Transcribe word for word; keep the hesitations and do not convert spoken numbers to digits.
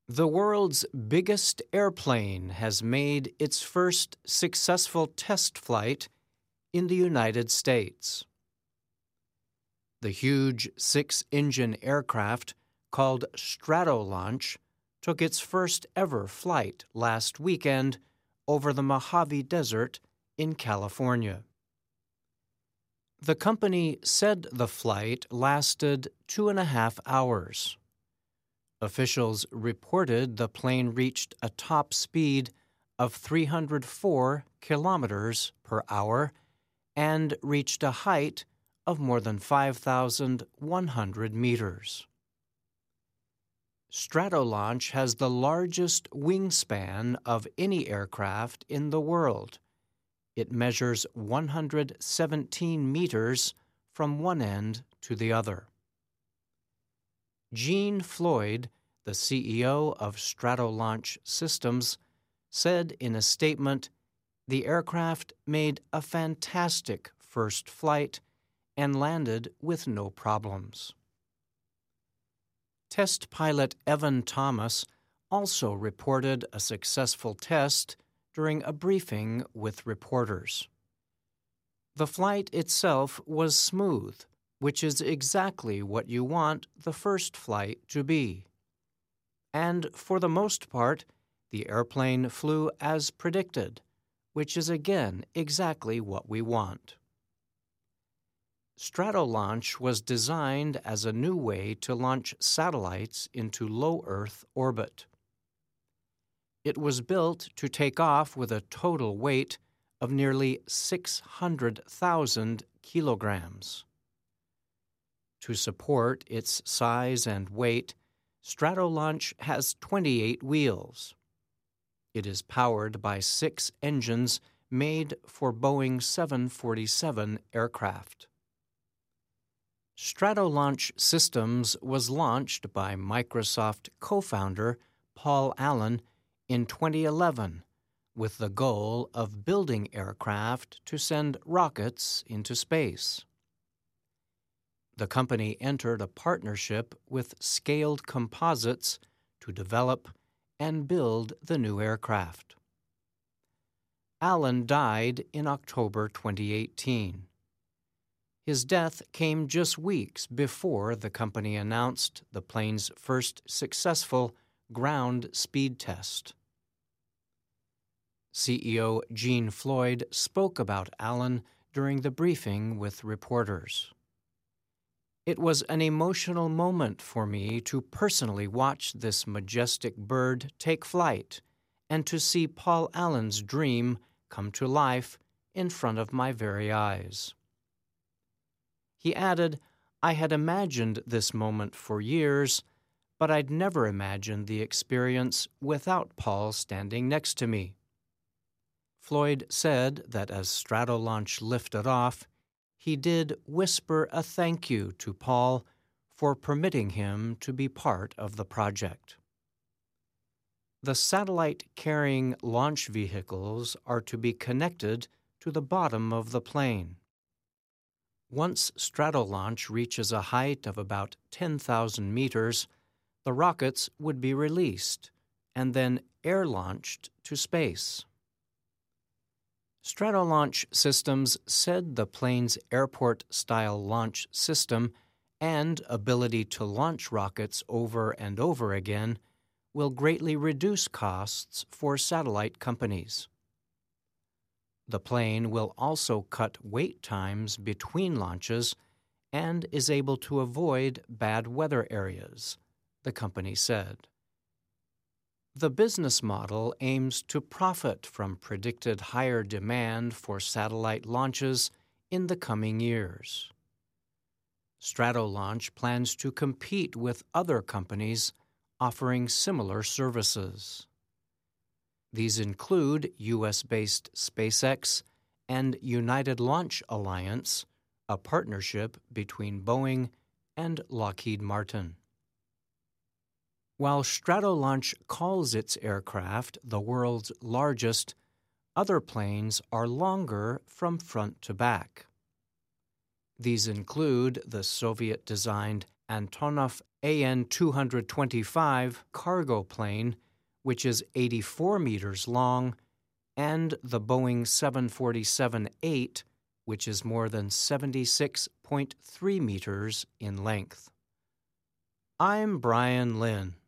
The world's biggest airplane has made its first successful test flight in the United States. The huge six-engine aircraft called Stratolaunch took its first ever flight last weekend over the Mojave Desert in California. The company said the flight lasted two and a half hours. Officials reported the plane reached a top speed of three hundred four kilometers per hour and reached a height of more than five thousand one hundred meters. Stratolaunch has the largest wingspan of any aircraft in the world. It measures one hundred seventeen meters from one end to the other. Gene Floyd, the C E O of Stratolaunch Systems, said in a statement, "The aircraft made a fantastic first flight and landed with no problems." Test pilot Evan Thomas also reported a successful test during a briefing with reporters. The flight itself was smooth, which is exactly what you want the first flight to be. And for the most part, the airplane flew as predicted, which is again exactly what we want. Stratolaunch was designed as a new way to launch satellites into low Earth orbit. It was built to take off with a total weight of nearly six hundred thousand kilograms. To support its size and weight, Stratolaunch has twenty-eight wheels. It is powered by six engines made for Boeing seven forty-seven aircraft. Stratolaunch Systems was launched by Microsoft co-founder Paul Allen in twenty eleven with the goal of building aircraft to send rockets into space. The company entered a partnership with Scaled Composites to develop and build the new aircraft. Allen died in October twenty eighteen. His death came just weeks before the company announced the plane's first successful ground speed test. C E O Gene Floyd spoke about Allen during the briefing with reporters. "It was an emotional moment for me to personally watch this majestic bird take flight and to see Paul Allen's dream come to life in front of my very eyes." He added, "I had imagined this moment for years, but I'd never imagined the experience without Paul standing next to me." Floyd said that as Stratolaunch lifted off, he did whisper a thank you to Paul for permitting him to be part of the project. The satellite-carrying launch vehicles are to be connected to the bottom of the plane. Once Stratolaunch reaches a height of about ten thousand meters, the rockets would be released and then air-launched to space. Stratolaunch Systems said the plane's airport-style launch system and ability to launch rockets over and over again will greatly reduce costs for satellite companies. The plane will also cut wait times between launches and is able to avoid bad weather areas, the company said. The business model aims to profit from predicted higher demand for satellite launches in the coming years. Stratolaunch plans to compete with other companies offering similar services. These include U S-based SpaceX and United Launch Alliance, a partnership between Boeing and Lockheed Martin. While Stratolaunch calls its aircraft the world's largest, other planes are longer from front to back. These include the Soviet-designed Antonov A N two twenty-five cargo plane, which is eighty-four meters long, and the Boeing seven forty-seven eight, which is more than seventy-six point three meters in length. I'm Brian Lynn.